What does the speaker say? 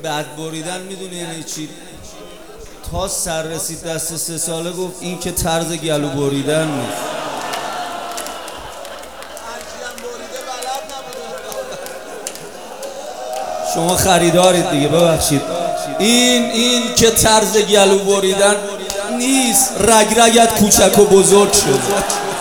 بد بریدن میدونی یعنی چی؟ تا سر رسید دست 3 ساله گفت این که طرز گلو بریدن نیست. شما خریدارید دیگه، ببخشید. این که طرز گلو بریدن نیست، رگ رگت کوچک و بزرگ شد.